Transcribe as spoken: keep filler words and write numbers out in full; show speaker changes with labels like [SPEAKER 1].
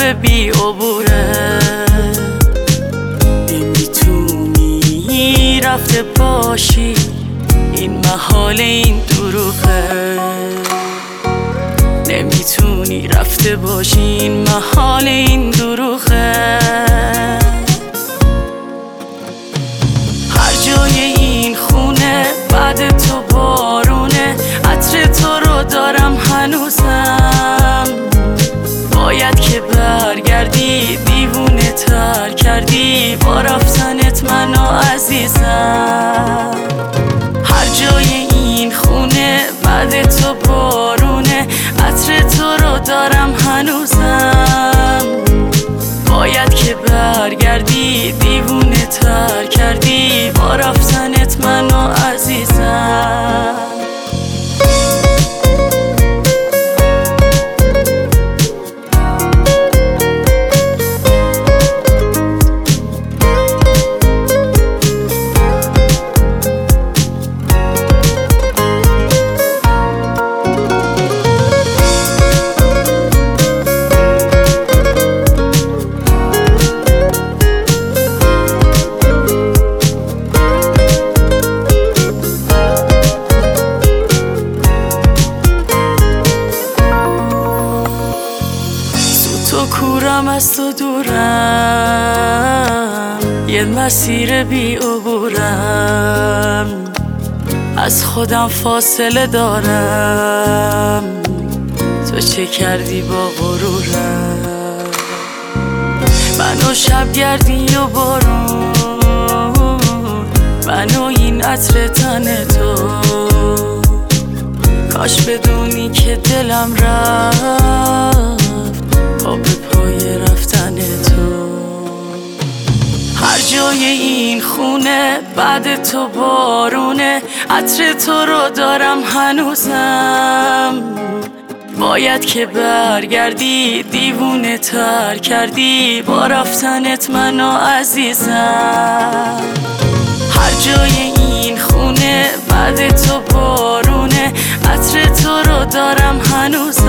[SPEAKER 1] بی عبوره، نمیتونی رفته باشی، این محال این دروغه. نمیتونی رفته باشی، این محال این دروغه. هر جای این خونه بعد تو بارونه، عطر تو رو دارم هنوزم. باید که برگردی، دیوونه تر کردی با رفتنت منو عزیزم. هر جای این خونه بعد تو بارونه، عطر تو رو دارم هنوزم. باید که برگردی، دیوونه تر کردی با رفتنت منو عزیزم. تو کورم از تو دورم، یه مسیر بی عبورم. از خودم فاصله دارم، تو چه کردی با غرورم؟ منو شبگردی و بارون، منو این عطر تن تو. کاش بدونی که دلم رفت پا به پای رفتن تو. هر جای این خونه بعد تو بارونه، عطر تو رو دارم هنوزم. باید که برگردی، دیوونه تر کردی با رفتنت منو عزیزم. هر جای این خونه بعد تو بارونه، عطر تو رو دارم هنوزم.